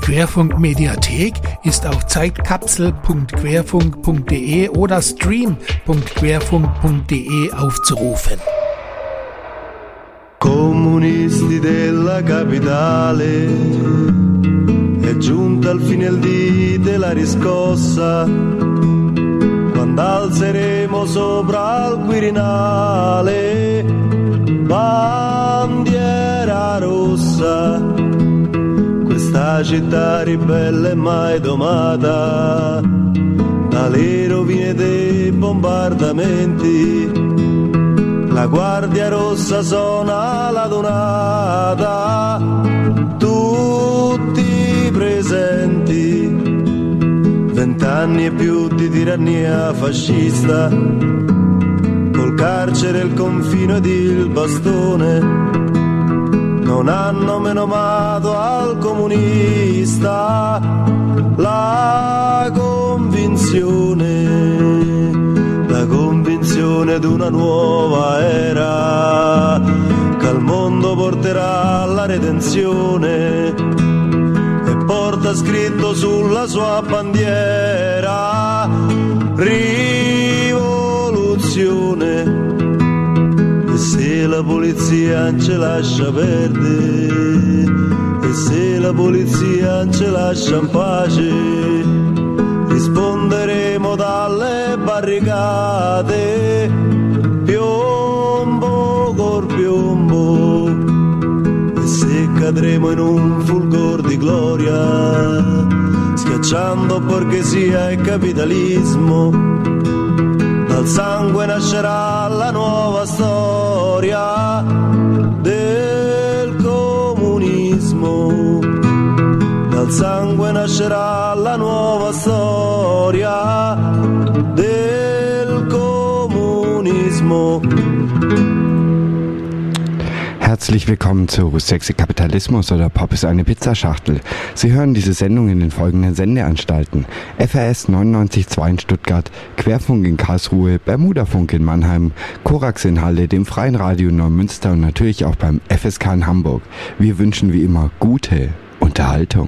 Querfunk Mediathek ist auf zeitkapsel.querfunk.de oder stream.querfunk.de aufzurufen. Comunisti della capitale, è giunta al fine il dì della riscossa, quando alzeremo sopra il Quirinale bandiera rossa, questa città ribelle e mai domata dalle rovine dei bombardamenti. La Guardia Rossa suona la donata, tutti presenti. 20 anni e più di tirannia fascista, col carcere, il confino ed il bastone, non hanno menomato al comunista la convinzione d'una nuova era che al mondo porterà alla redenzione e porta scritto sulla sua bandiera rivoluzione. E se la polizia non ce lascia perdere, e se la polizia non ce lascia in pace, risponderemo dalle barricate, piombo col piombo. E se cadremo in un fulgor di gloria, schiacciando borghesia e capitalismo, dal sangue nascerà la nuova storia del comunismo. Dal sangue nascerà la nuova storia del comunismo. Herzlich willkommen zu Sexy Kapitalismus oder Pop ist eine Pizzaschachtel. Sie hören diese Sendung in den folgenden Sendeanstalten: FRS 99.2 in Stuttgart, Querfunk in Karlsruhe, Bermudafunk in Mannheim, Korax in Halle, dem Freien Radio Neumünster und natürlich auch beim FSK in Hamburg. Wir wünschen wie immer gute Unterhaltung.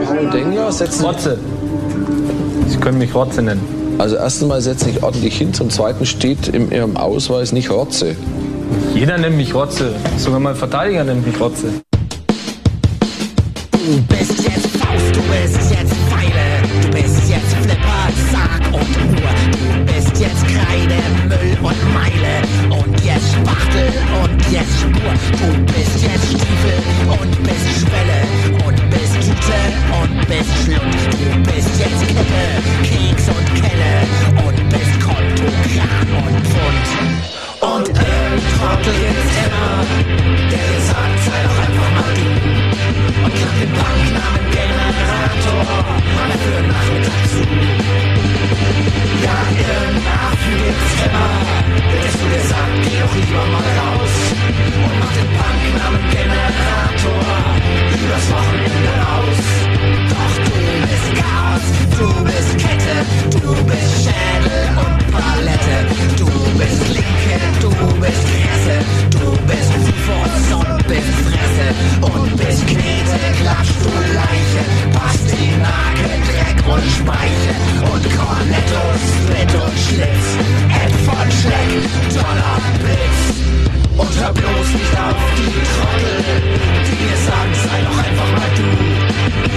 Ich denke ja, setzen. Rotze. Sie können mich Rotze nennen. Also erstens mal setze ich ordentlich hin, zum Zweiten steht in Ihrem Ausweis nicht Rotze. Jeder nennt mich Rotze. Sogar mein Verteidiger nennt mich Rotze. Du bist jetzt Faust, du bist jetzt Pfeile, du bist jetzt Flipper, Sarg und Uhr. Du bist jetzt Kreide, Müll und Meile und jetzt Spachtel und jetzt Spur. Du bist jetzt Stiefel und bist Schwelle und bist Tüte und bist Schlund. Du bist jetzt Kippe, Keks und Kelle und bist Konto, Kran und Pfund. Und irgendein Trottel gibt's immer, der dir sagt, sei doch einfach mal du. Und kann den Banknamen Generator mal für den Nachmittag zu. Ja, irgendein Affen gibt's immer, der du dir sagt, geh doch lieber mal raus und mach den Banknamen Generator übers Wochenende aus. Doch du bist Chaos, du bist Kette, du bist Schädel und Palette, du bist Linke, du bist Kresse, du bist Fuß und bist Fresse und bist Knete, klatschst du Leiche, Pastinake, Dreck und Speiche und Cornetto, Split und Schlitz, Head von Schleck, Donner, Blitz. Und hör bloß nicht auf die Trottel, die dir sagen, sei doch einfach mal du.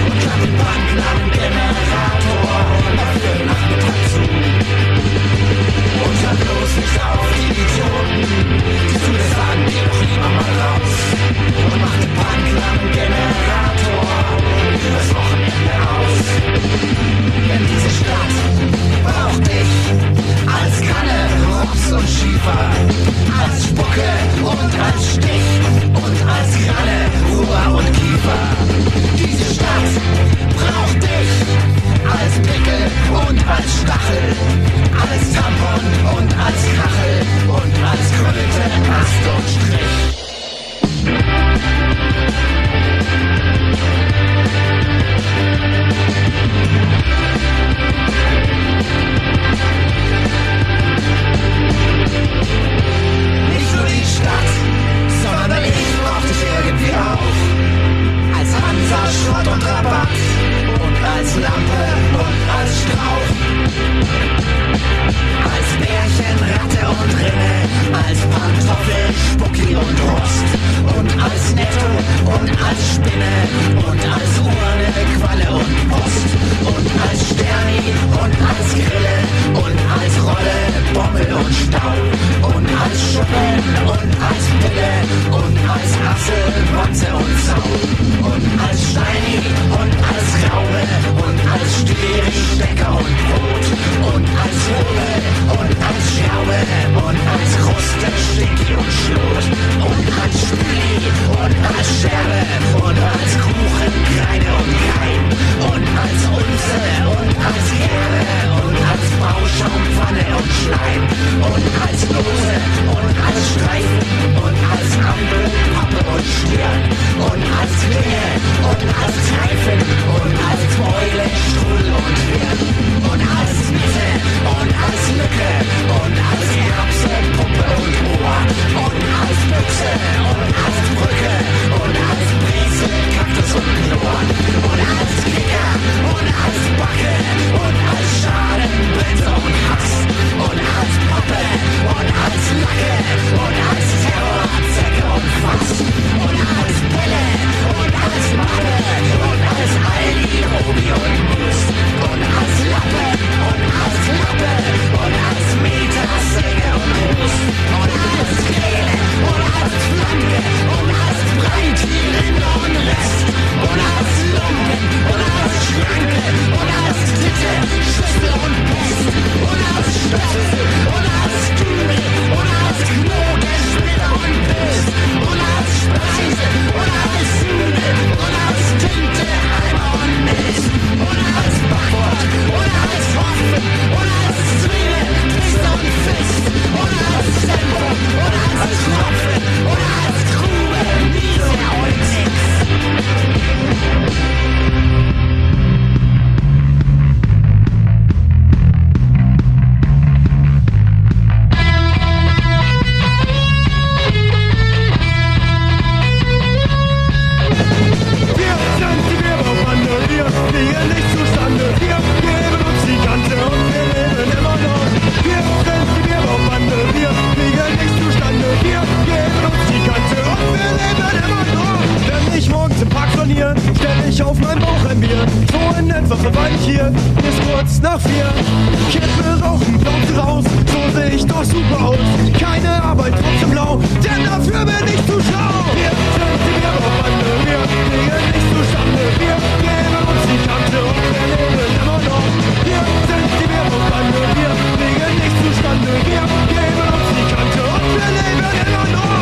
Luftwaffe, weil ich hier ist kurz nach 4. Kippe rauchen, Plauze raus, so seh ich doch super aus. Keine Arbeit, trotzdem lau, denn dafür bin ich zu schlau. Wir sind die Bierbauchbande, wir kriegen nichts zustande. Wir geben uns die Kante und wir leben immer noch. Wir sind die Bierbauchbande, wir kriegen nichts zustande. Wir geben uns die Kante und wir leben immer noch.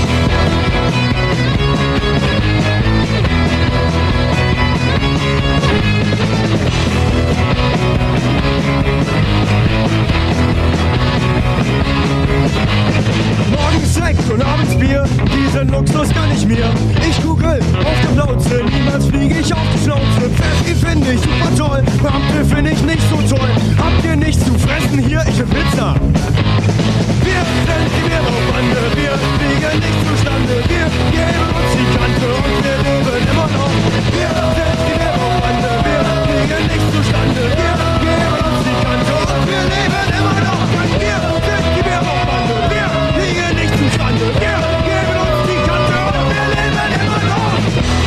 Morgens Sekt und abends Bier, diesen Luxus kann ich mir. Ich kugel auf der Plauze, niemals fliege ich auf die Schnauze. Pfeffi finde ich super toll, Beamte finde ich nicht so toll. Habt ihr nichts zu fressen hier? Ich will Pizza. Wir sind die Bierbauchbande, wir fliegen nicht zustande. Wir geben uns die Kante und wir leben immer noch. Wir sind die Bierbauchbande, wir fliegen nicht zustande. Wir geben uns die Kante und wir leben immer noch. Wir sind die Bierbauchbande, wir fliegen nicht zustande. Wir geben uns die Kante und wir leben immer noch.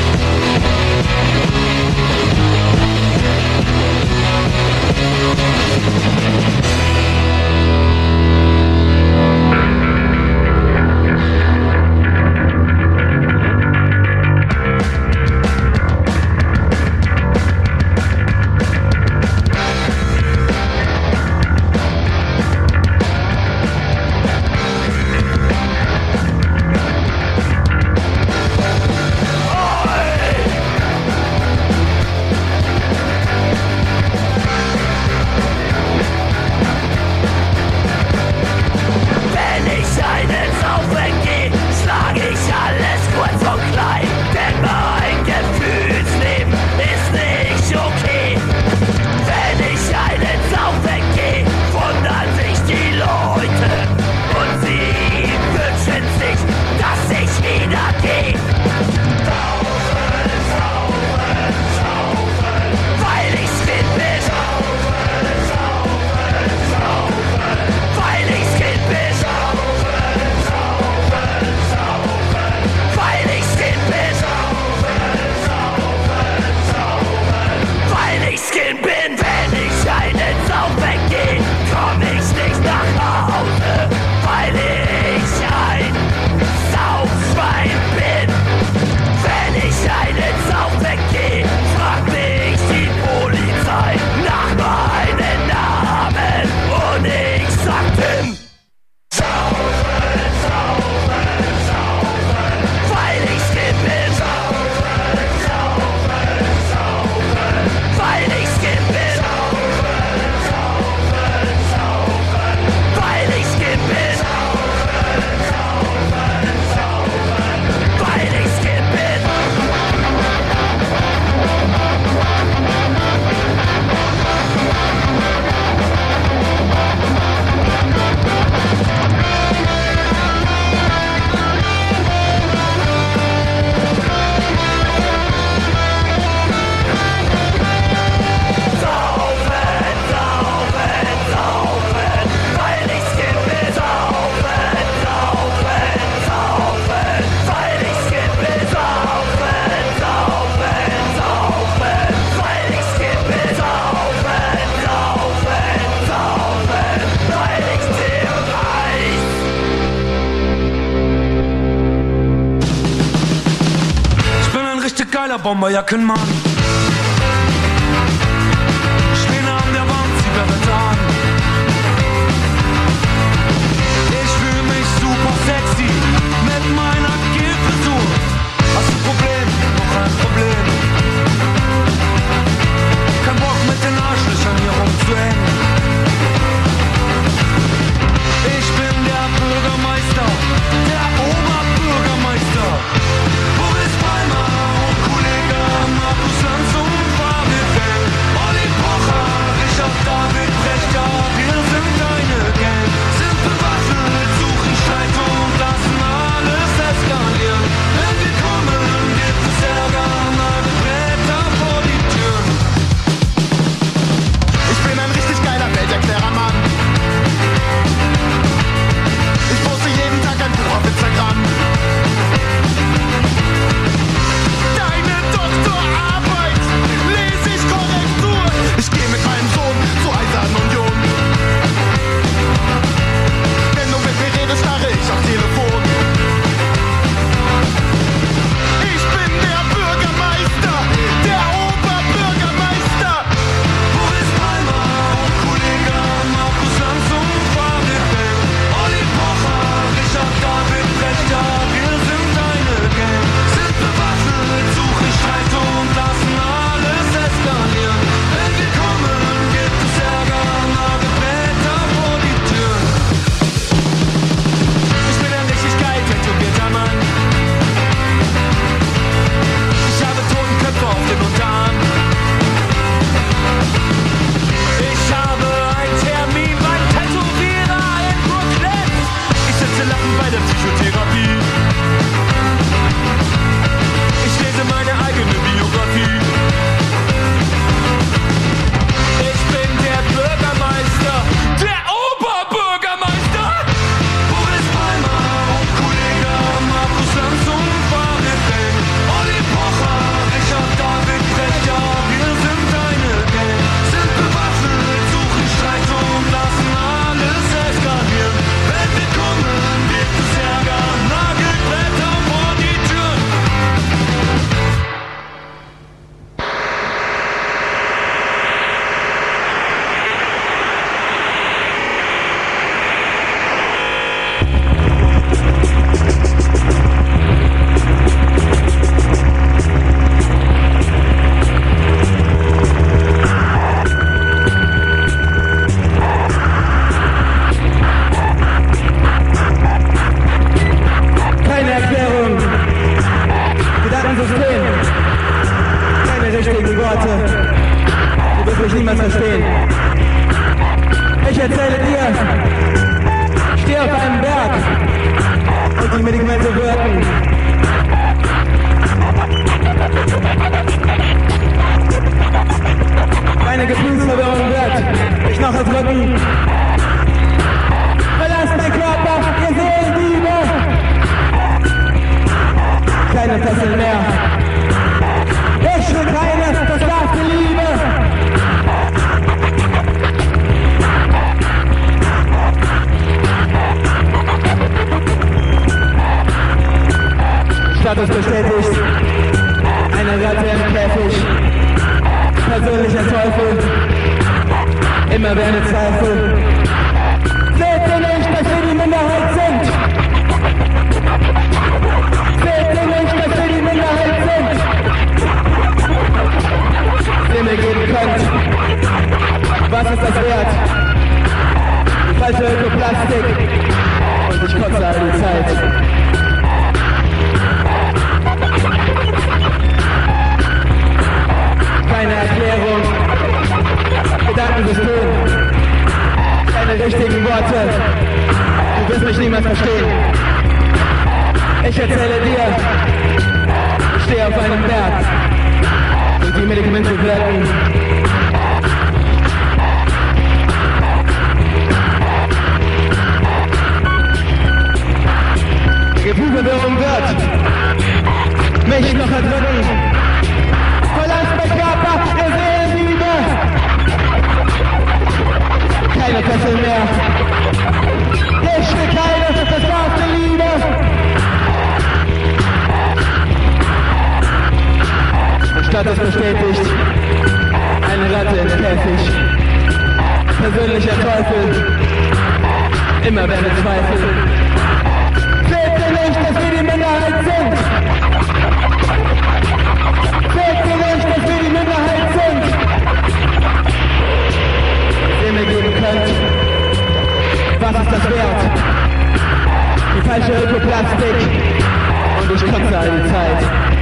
Bomberjackenmann. Stehen an der Wand, Zigarette an. Ich fühl mich super sexy mit meiner Gelfrisur. Hast du ein Problem? Noch ein Problem. Kein Bock mit den Arschlöchern hier rumzuhängen. Ich bin der Bürgermeister, der Oberbürgermeister. Wo ist Palmer und Kollege Markus? mich niemals verstehen. Ich erzähle dir, steh auf einem Berg und die Medikamente wirken. Meine Gefühlsverwirrung wird mich noch erdrücken. Verlasst mein Körper, ihr Seelendiebe! Keine Fesseln mehr. Ich will keine versklavte Liebe! Status bestätigt. Eine Ratte im Käfig. Persönlicher Teufel. Immer werde Zweifel. Seht ihr nicht, dass wir die Minderheit sind? Seht ihr nicht, dass wir die Minderheit sind? Den ihr geben könnt. Was ist das wert? Die falsche Ökoplastik. Und ich kotze all die Zeit. Keine Erklärung. Gedankensystem. Keine richtigen Worte. Du wirst mich niemals verstehen. Ich erzähle dir, ich stehe auf einem Berg und die Medikamente wirken. Die Gefühlsverwirrung wird mich noch erdrücken. Verlasst mein Körper, ihr Seelenliebe! Keine Fesseln mehr. Ich will keine versklavte Liebe! Status bestätigt. Eine Ratte im Käfig. Persönlicher Teufel. Immer werde Zweifel. Seht ihr nicht, dass wir die Minderheit sind? Seht ihr nicht, dass wir die Minderheit sind? Ihr mir geben könnt. Was ist das wert? Die falsche Ökoplastik. Und ich kotze all die Zeit.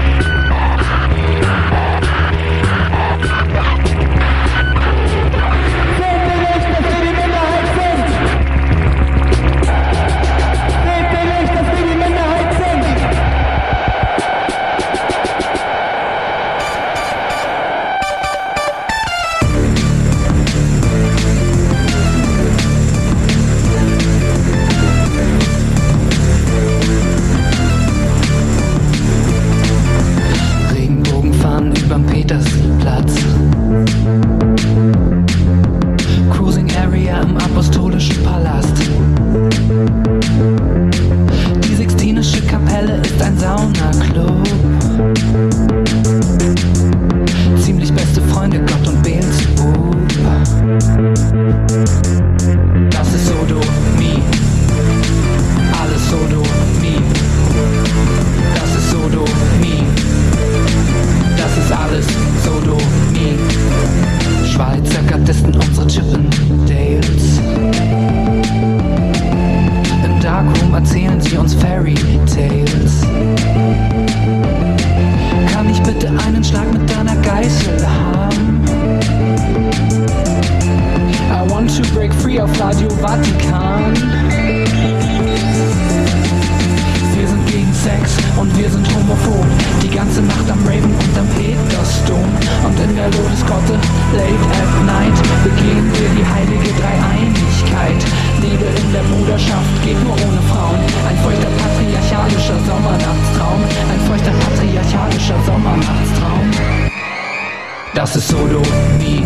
Das ist Sodomie.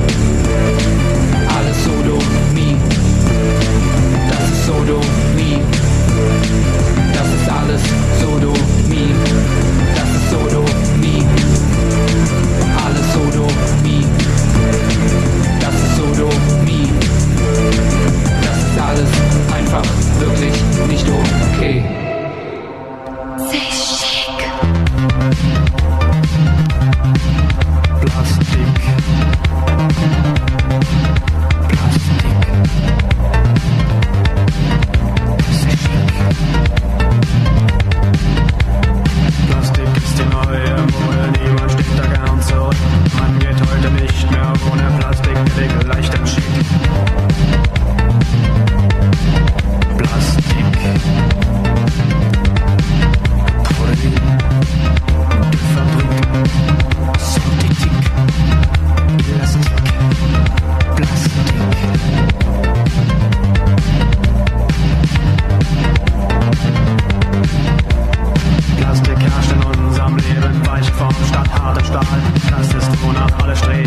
Alles Sodomie. Das ist Sodomie. Das ist alles Sodomie. Das ist Sodomie. Alles Sodomie. Das ist Sodomie. Das ist alles einfach wirklich nicht okay. Sei schick. Plastik. Plastik ist die neue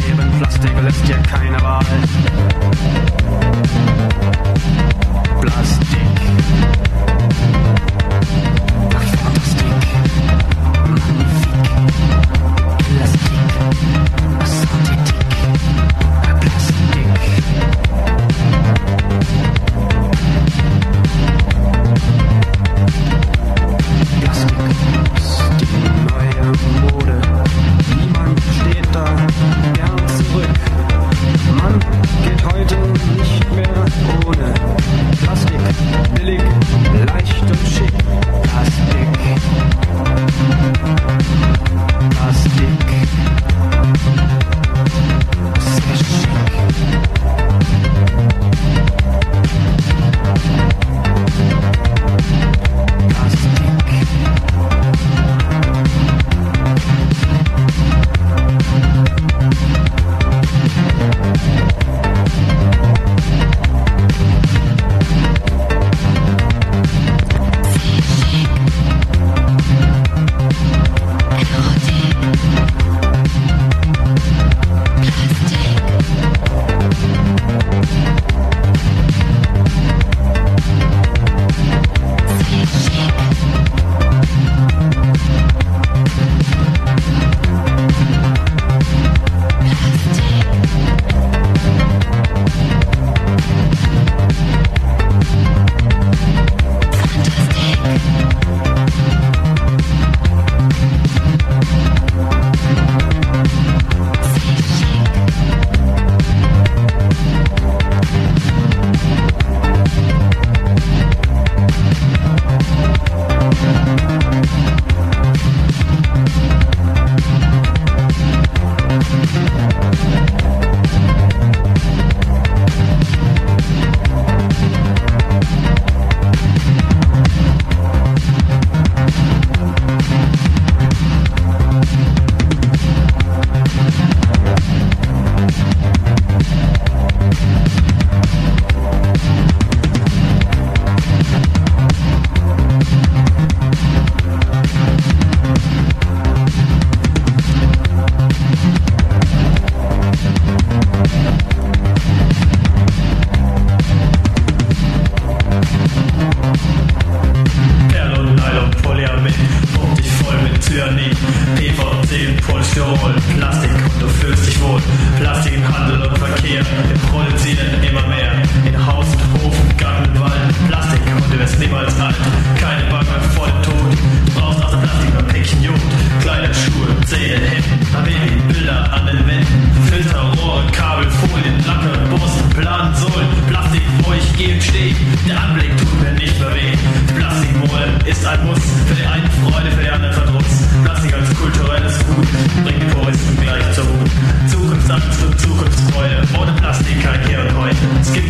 Leben. Plastik lässt dir keine Wahl. Plastik. Fantastik. Magnifique. Plastik. Synthétique. Plastik. Plastik ist die neue Mode. Niemand steht da gern zurück. Man geht heute nicht mehr ohne Plastik. Billig, leicht und schick. Plastik. Plastik. Sehr schick. Zukunftsangst und Zukunftsfreude. Ohne Plastik kein Hier und Heute.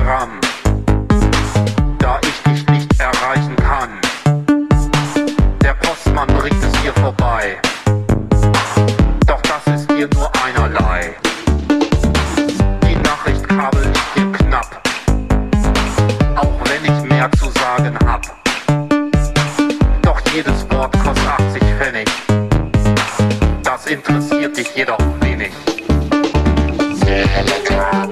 Telegramm, da ich dich nicht erreichen kann. Der Postmann bringt es hier vorbei, doch das ist dir nur einerlei. Die Nachrichtkabel ist hier knapp, auch wenn ich mehr zu sagen hab. Doch jedes Wort kostet 80 Pfennig, das interessiert dich jedoch wenig. Telegram.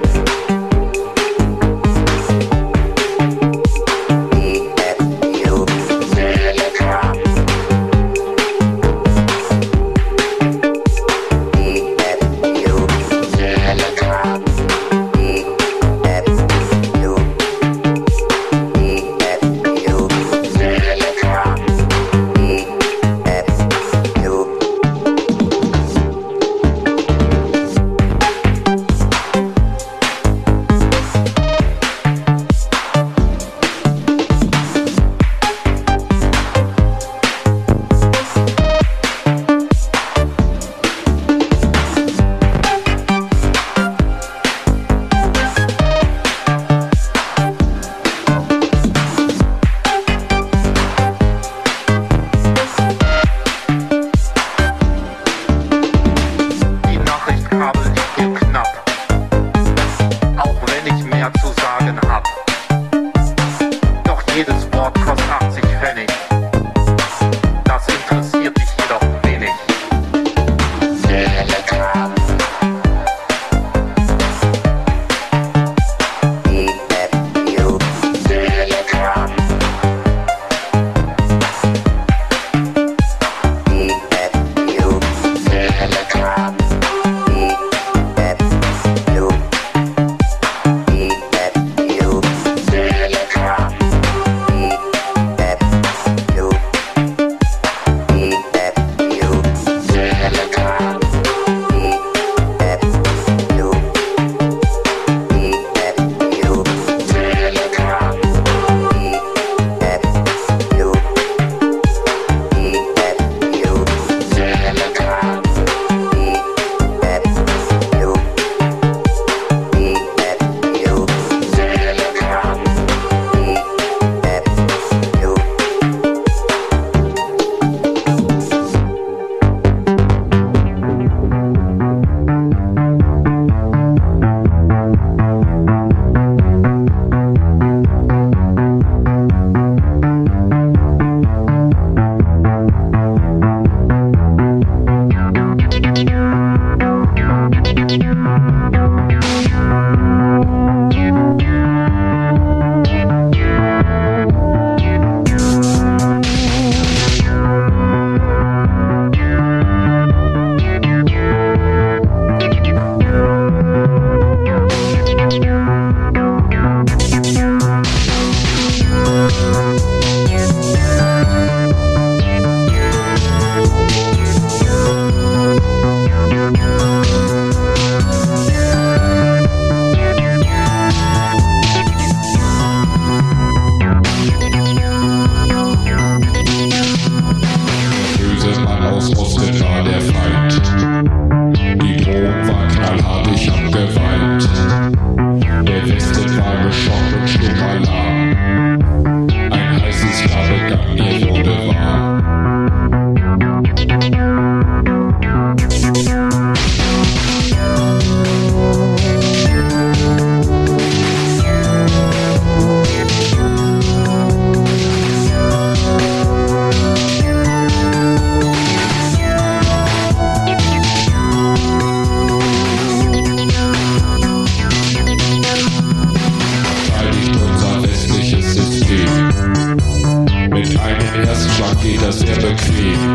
geht das sehr bequem.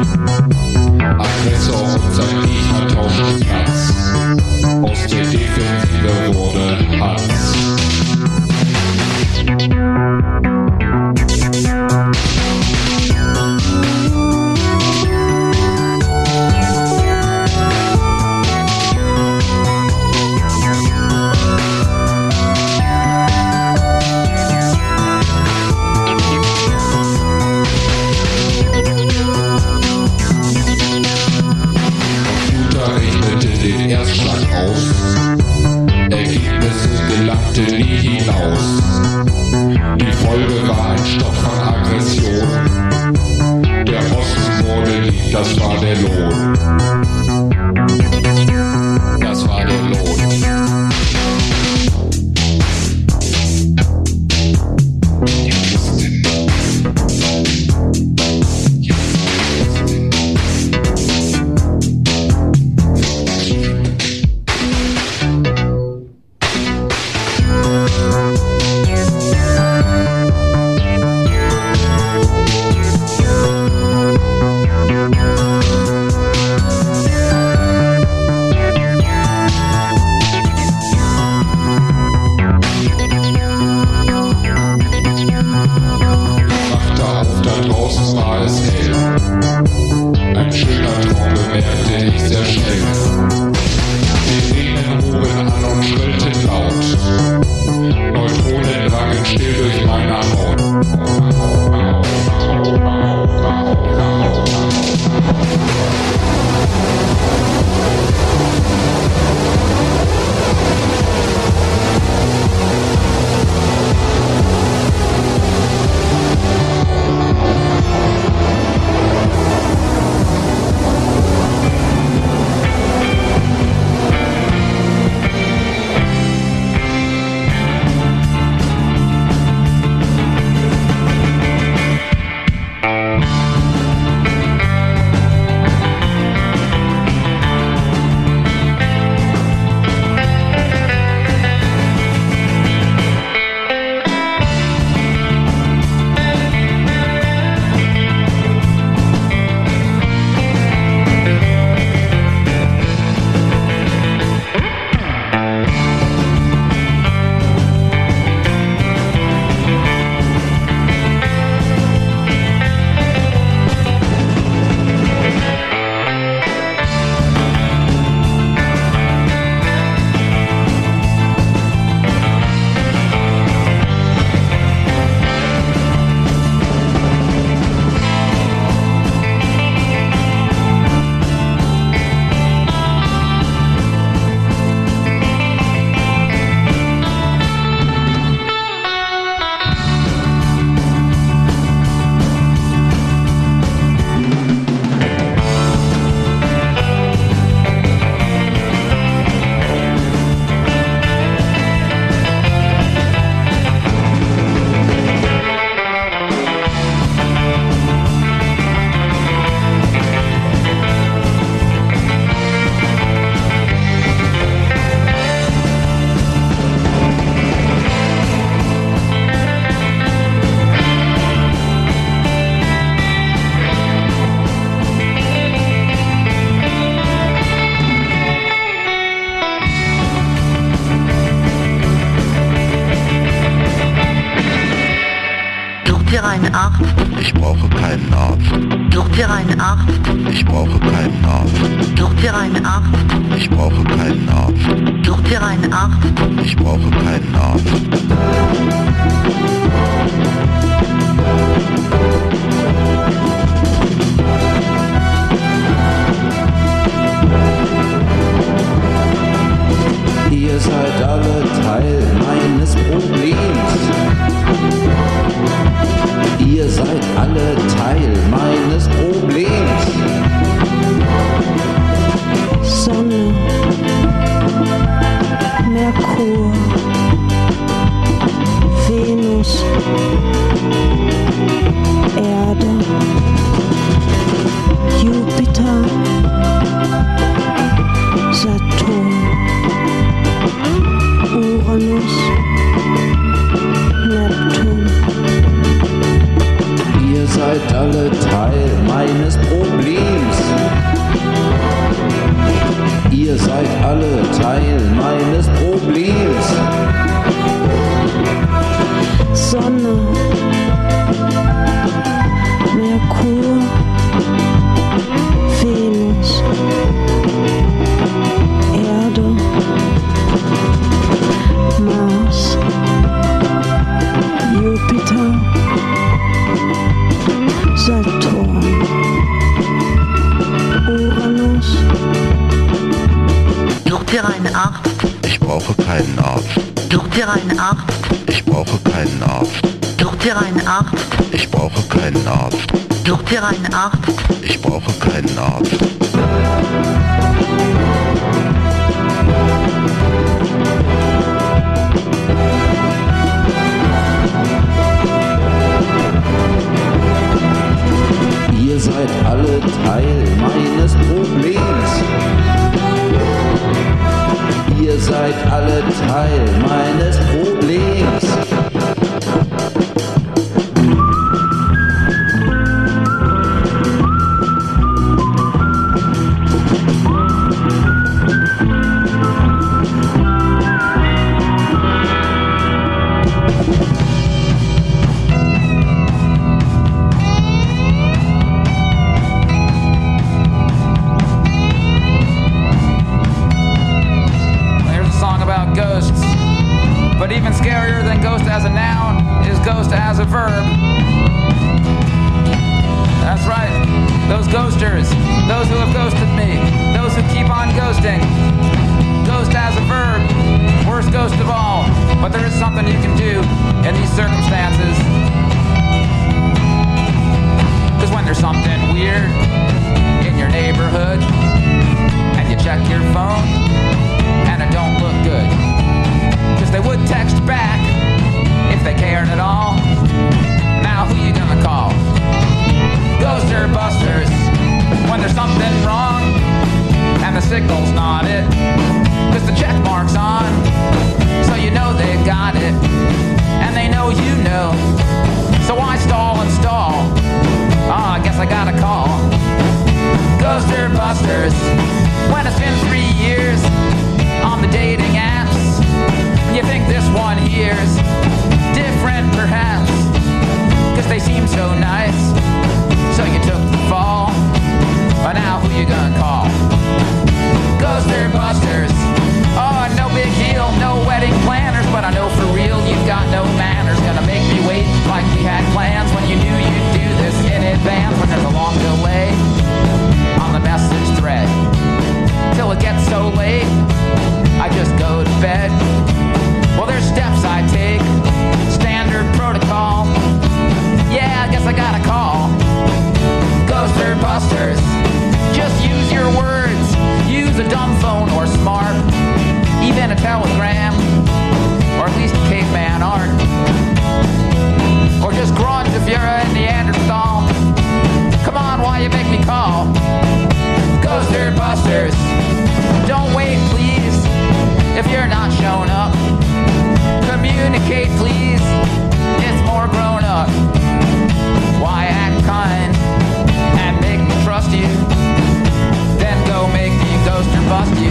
Aggressor und sein Gegner tauschen Platz. Aus der Defensive wurde Hans. Den Erstschlag aus. Ergebnisse gelangten Die Folge war ein Stopp von Aggression. Der Osten wurde lieb, das war der Lohn. Das war der Lohn. Ich brauche keinen Arzt. Such dir einen Arzt. Ich brauche keinen Arzt. Such dir einen Arzt. Ich brauche keinen Arzt. Such dir einen Arzt. Ich brauche keinen Arzt. Ihr seid alle Teil meines Problems. Ihr seid alle Teil meines Problems. Sonne, Merkur, Venus, Erde, Jupiter, Saturn, Uranus, Neptun. Ihr seid alle Teil meines Problems. Ihr seid alle Teil meines Problems. Sonne, Merkur, Venus, Erde, Mars, Jupiter, Saturn, Uranus. Such dir einen Arzt. Ich brauche keinen Arzt. Such dir einen Arzt. Ich brauche keinen Arzt. ihr einen Arzt? Ich brauche keinen Arzt. Sucht ihr einen Arzt? Ich brauche keinen Arzt. Ihr seid alle Teil meines Problems. Ihr seid alle Teil meines Problems. But even scarier than ghost as a noun is ghost as a verb. That's right, those ghosters, those who have ghosted me, those who keep on ghosting. Ghost as a verb, worst ghost of all. But there is something you can do in these circumstances. Cause when there's something weird in your neighborhood, and you check your phone, and it don't look good, cause they would text back if they cared at all. Now who you gonna call? Ghoster busters. When there's something wrong and the signal's not it, cause the check mark's on, so you know they got it, and they know you know. So I stall and stall. I guess I gotta call Ghoster busters. When it's been 3 years on the dating apps, you think this one here's different perhaps, cause they seem so nice, so you took the fall. But now who you gonna call? Ghoster busters. Oh, no big deal, no wedding planners, but I know for real you've got no manners. Gonna make me wait like we had plans when you knew you'd do this in advance. When there's a long delay on the message thread, till it gets so late I just go to bed. Well, there's steps I take, standard protocol. Yeah, I guess I gotta call Ghoster busters. Just use your words, use a dumb phone or smart, even a telegram, or at least caveman art, or just grunge if you're a Neanderthal. Come on, why you make me call Ghoster busters? Don't wait, please, if you're not showing up. Communicate, please, it's more grown up. Why act kind and make me trust you, then go make me ghost or bust you?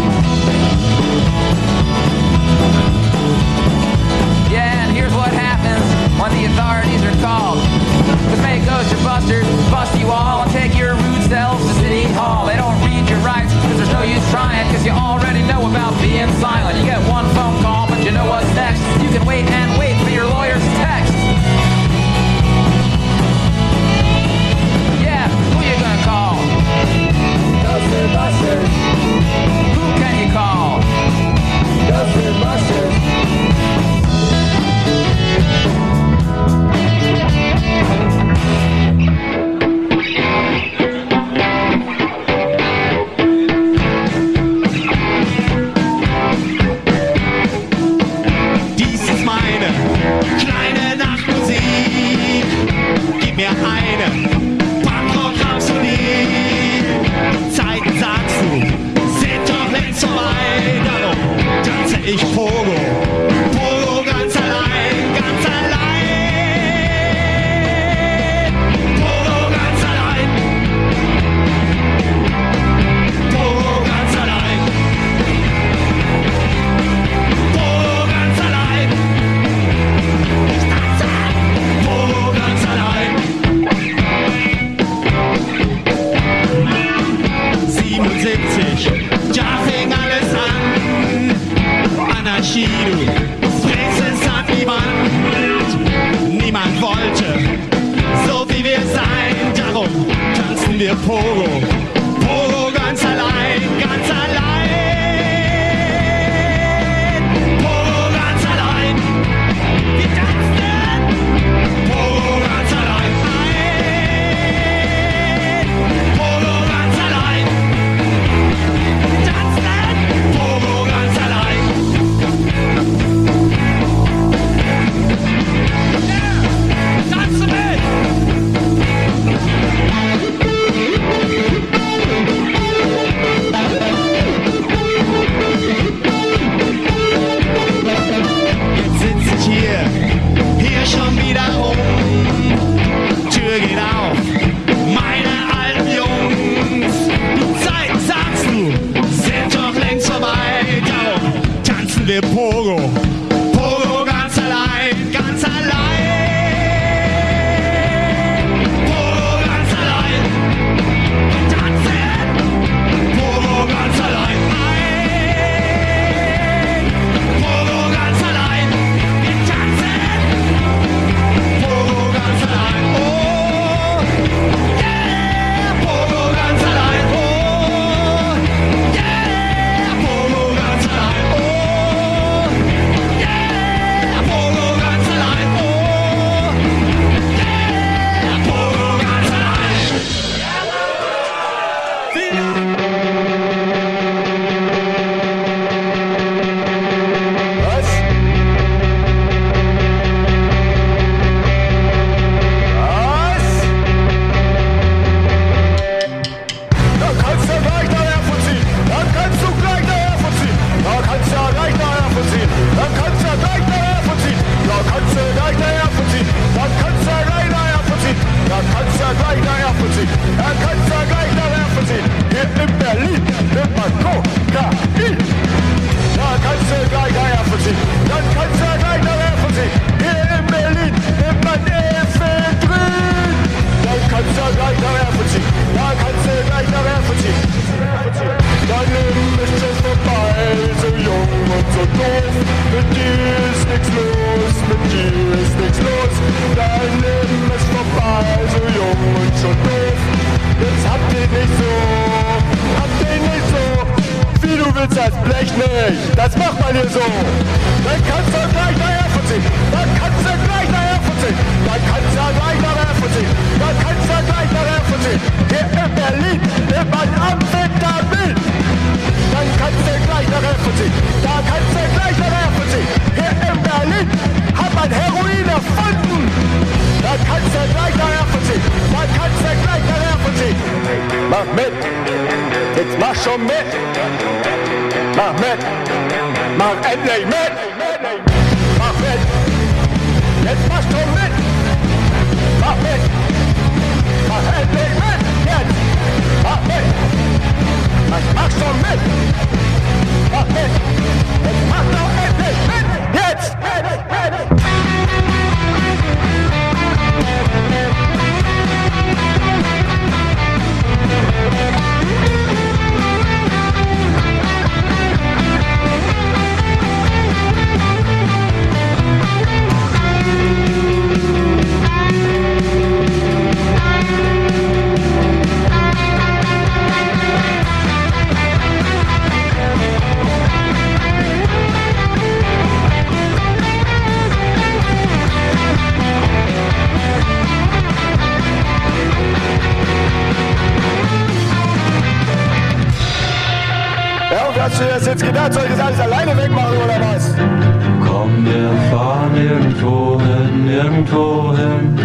Yeah, and here's what happens when the authorities are called. Cause make ghost or busters bust you all and take your rude selves to City Hall. They don't read your rights, cause there's no use trying, cause you already know about being silent. You get one phone call, but you know what's next. You can wait and wait for your lawyer's text. Yeah, who you gonna call? Ghoster busters. Who can you call? Ghoster busters. Kleine Nachtmusik, gib mir eine Punkrock-Rhapsodie. Zeiten sagst du, sind doch längst vorbei, darum tanze ich Pogo, Pogo ganz allein, ganz allein. Pogo ganz allein, Pogo ganz allein, Pogo ganz allein. Pogo ganz allein. 77, da fing alles an. Anarchie, du bringst es an die Wand. Niemand wollte so wie wir sein, darum tanzen wir Pogo. Pogo ganz allein, ganz allein. Pogo ganz allein. Wir tanzen Pogo nicht, das macht man hier so. Dann kannst du gleich nach Erfurt ziehen, dann kannst du gleich nach Erfurt ziehen, dann kannst du gleich nach Erfurt ziehen, dann kannst du gleich nach Erfurt ziehen. Hier in Berlin nimmt man Amphetamin. Dann kannst du gleich nach Erfurt ziehen, da kannst du gleich nach Erfurt ziehen. Hier in Berlin hat man Heroin erfunden. Da kannst du gleich nach Erfurt ziehen, da kannst du gleich nach Erfurt ziehen. Mach mit, jetzt mach schon mit. Mach mit, mach endlich mit. Mach mit, jetzt mach schon mit. Mach mit, mach endlich mit. Jetzt, mach mit, mach schon mit. Mach mit, jetzt mach doch endlich mit. Jetzt, hast du das jetzt gedacht? Soll ich das alles alleine wegmachen oder was? Komm, wir fahren irgendwo hin.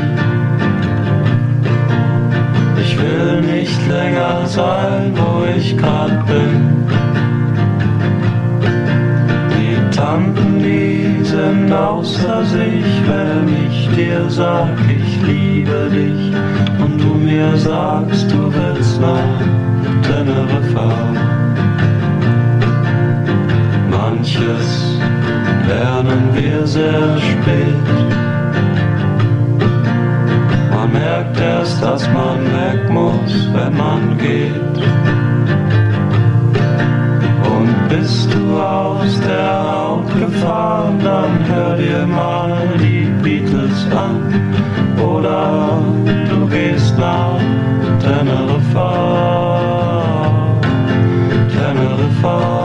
Ich will nicht länger sein, wo ich grad bin. Die Tanten, die sind außer sich, wenn ich dir sag, ich liebe dich. Und du mir sagst, du willst nach Teneriffa. Manches lernen wir sehr spät. Man merkt erst, dass man weg muss, wenn man geht. Und bist du aus der Haut gefahren, dann hör dir mal die Beatles an. Oder du gehst nach Teneriffa. Teneriffa.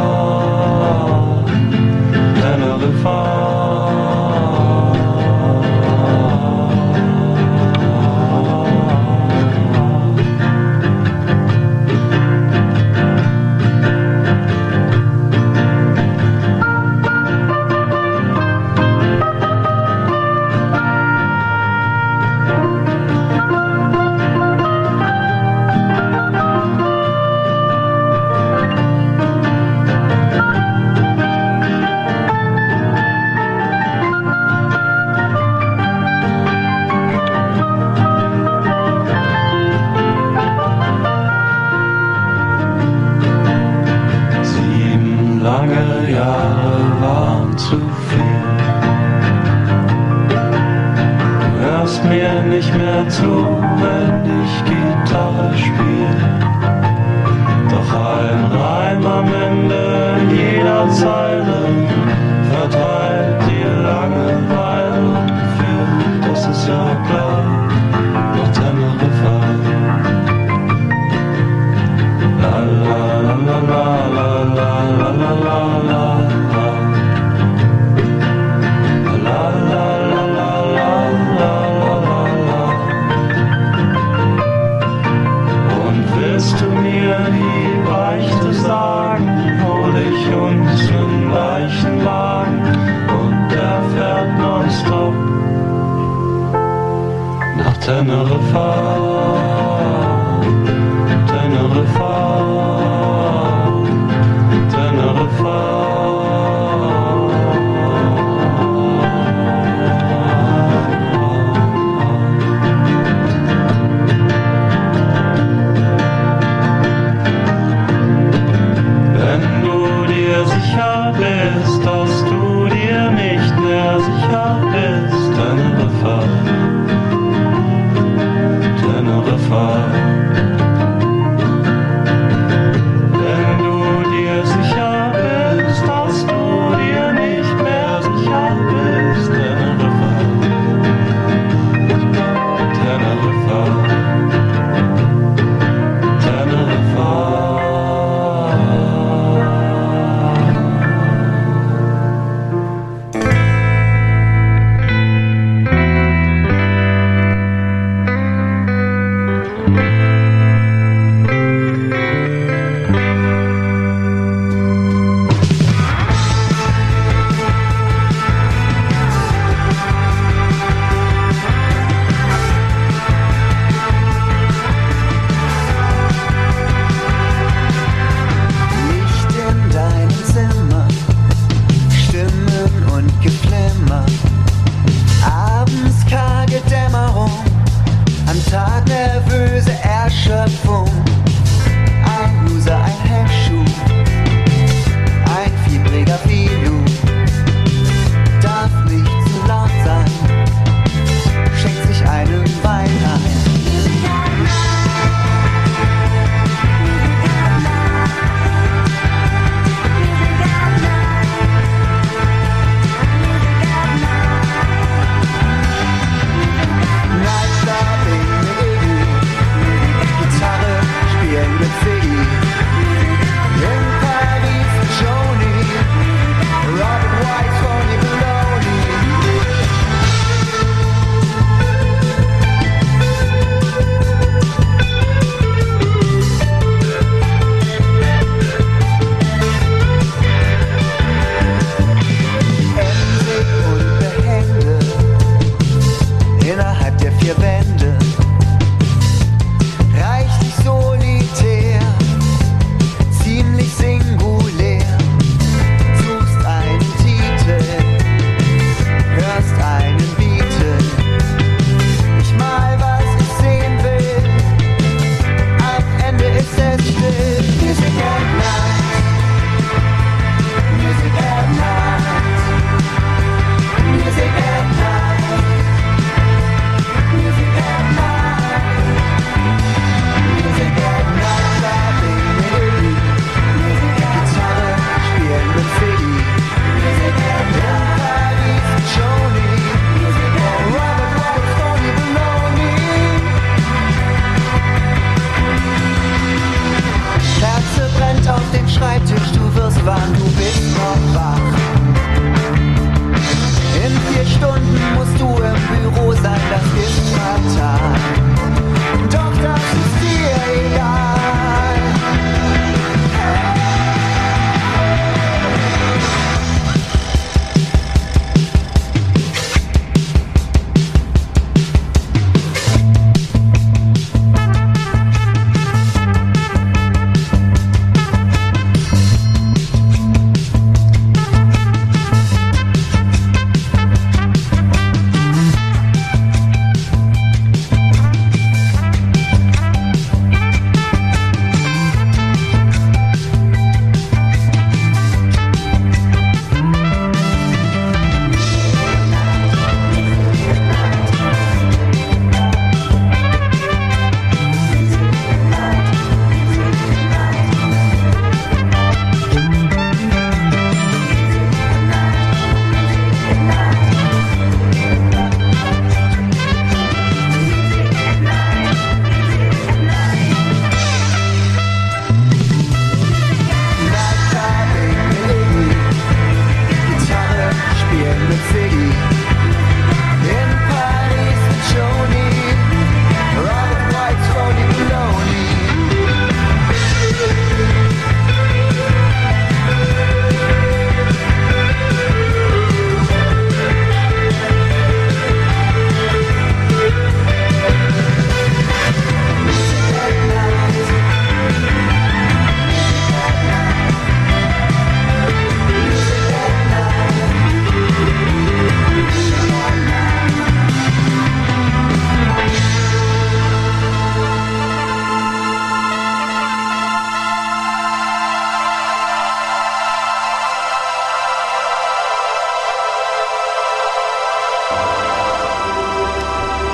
Teneriffa.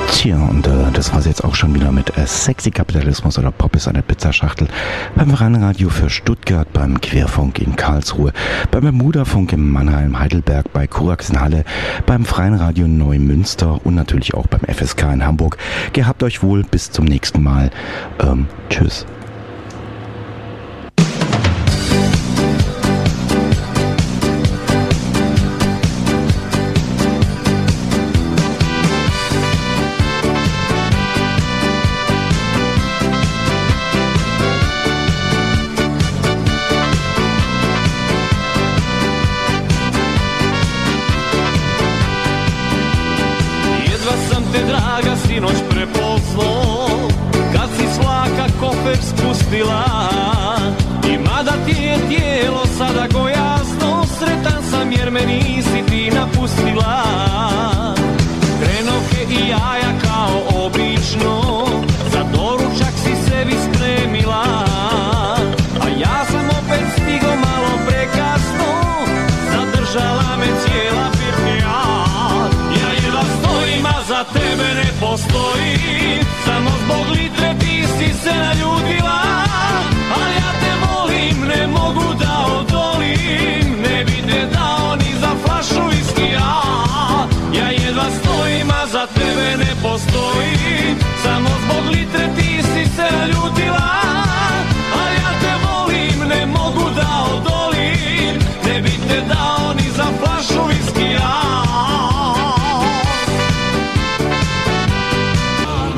Tja, und das war's jetzt auch schon wieder mit Sexy Kapitalismus oder Pop ist eine Pizzaschachtel beim Rheinradio für Stuttgart, beim Querfunk in Karlsruhe, beim Bermudafunk in Mannheim, Heidelberg, bei Kurax in Halle, beim Freien Radio Neumünster und natürlich auch beim FSK in Hamburg. Gehabt euch wohl, bis zum nächsten Mal. Tschüss. I mada ti je tijelo sada gojazno, sretan sam jer me nisi ti napustila. Hrenovke i jaja kao obično, za doručak si sebi spremila. A ja sam opet stigo malo prekasno, zadržala me cijela firmija. Ja jedva stojim, a za tebe ne postojim, samo zbog litre ti si se naljutila. Ali ja te molim, ne mogu da odolim, ne bi te dao ni za flašu viskija. Ja jedva stojim, a za tebe ne postojim, samo zbog litre ti si se naljutila.